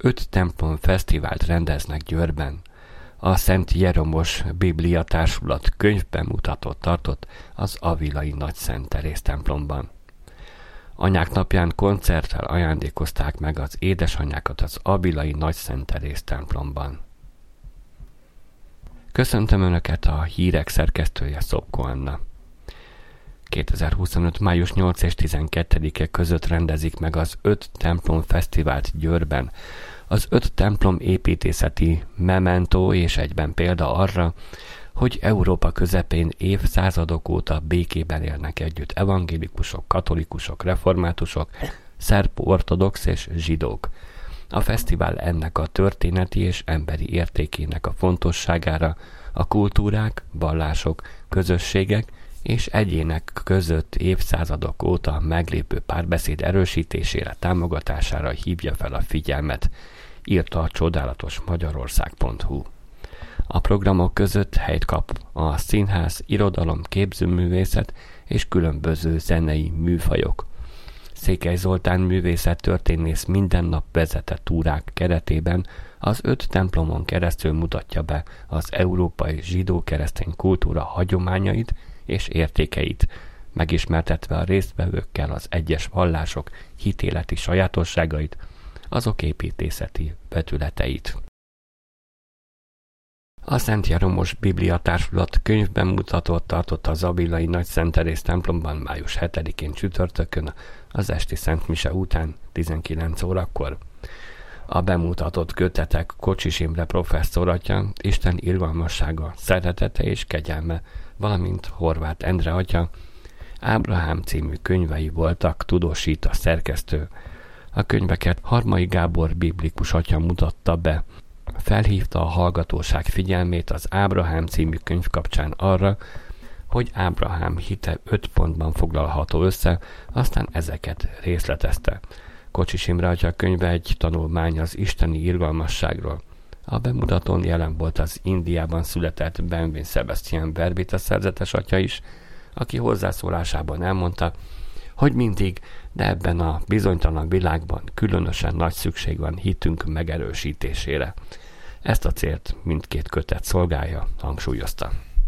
5 templom fesztivált rendeznek Győrben. A Szent Jeromos Biblia Társulat könyvbemutatót tartott az avilai Nagy Szent Teréz templomban. Anyák napján koncerttel ajándékozták meg az édesanyákat az avilai Nagy Szent Teréz templomban. Köszöntöm Önöket, a hírek szerkesztője Szopko Anna. 2025. május 8 és 12-e között rendezik meg az 5 templom fesztivált Győrben. Az 5 templom építészeti mementó és egyben példa arra, hogy Európa közepén évszázadok óta békében élnek együtt evangélikusok, katolikusok, reformátusok, szerb-ortodox és zsidók. A fesztivál ennek a történeti és emberi értékének a fontosságára, a kultúrák, vallások, közösségek és egyének között évszázadok óta meglépő párbeszéd erősítésére, támogatására hívja fel a figyelmet, írta a csodálatos Magyarország.hu. A programok között helyt kap a színház, irodalom, képzőművészet és különböző zenei műfajok. Székely Zoltán művészettörténész minden nap vezetett túrák keretében az 5 templomon keresztül mutatja be az európai zsidó-keresztény kultúra hagyományait és értékeit, megismertetve a résztvevőkkel az egyes vallások hitéleti sajátosságait, azok építészeti vetületeit. A Szent Jeromos Biblia Társulat könyvbemutatót tartott az avilai Nagy Szent Teréz templomban május 7-én csütörtökön az esti Szent Mise után 19 órakor. A bemutatott kötetek Kocsis Imre professzor atya, Isten irgalmassága, szeretete és kegyelme, valamint Horváth Endre atya, Ábrahám című könyvei voltak, tudósít a szerkesztő. A könyveket Harmai Gábor biblikus atya mutatta be. Felhívta a hallgatóság figyelmét az Ábrahám című könyv kapcsán arra, hogy Ábrahám hite 5 pontban foglalható össze, aztán ezeket részletezte. Kocsis Imre atya könyve egy tanulmány az isteni irgalmasságról. A bemutatón jelen volt az Indiában született Benvin Sebastian Verbita szerzetes atya is, aki hozzászólásában elmondta, hogy mindig, de ebben a bizonytalan világban különösen nagy szükség van hitünk megerősítésére. Ezt a célt mindkét kötet szolgálja, hangsúlyozta.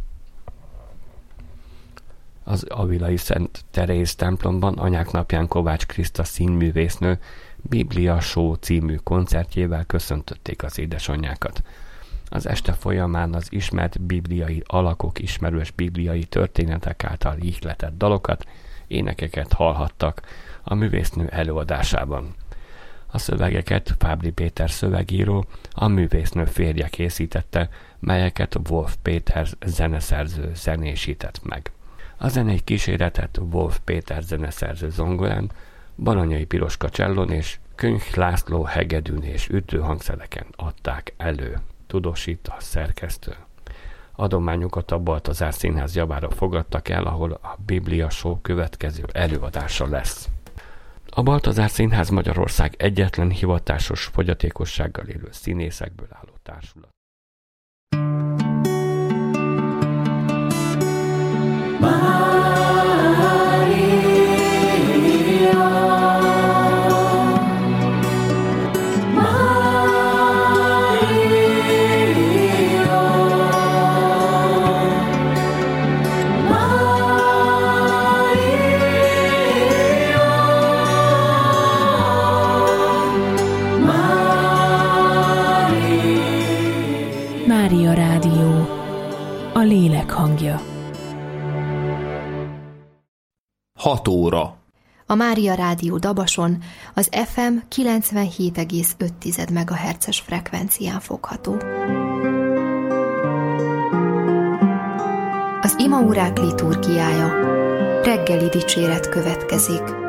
Az avilai Szent Teréz templomban Anyák napján Kovács Kriszta színművésznő Biblia Show című koncertjével köszöntötték az édesanyákat. Az este folyamán az ismert bibliai alakok, ismerős bibliai történetek által ihletett dalokat, énekeket hallhattak a művésznő előadásában. A szövegeket Fábri Péter szövegíró, a művésznő férje készítette, melyeket Wolf Péter zeneszerző zenésített meg. A zenei kíséretet Wolf Péter zeneszerző zongorán, Baranyai Piroska csellón és Könyv László hegedűn és ütőhangszereken adták elő, tudósít a szerkesztő. Adományokat a Baltazár Színház javára fogadtak el, ahol a Biblia Show következő előadása lesz. A Baltazár Színház Magyarország egyetlen hivatásos fogyatékossággal élő színészekből álló társulat. Mária Rádió, a lélek hangja. 6 óra. A Mária Rádió Dabason az FM 97,5 MHz-es frekvencián fogható. Az imaórák liturgiája. Reggeli dicséret következik.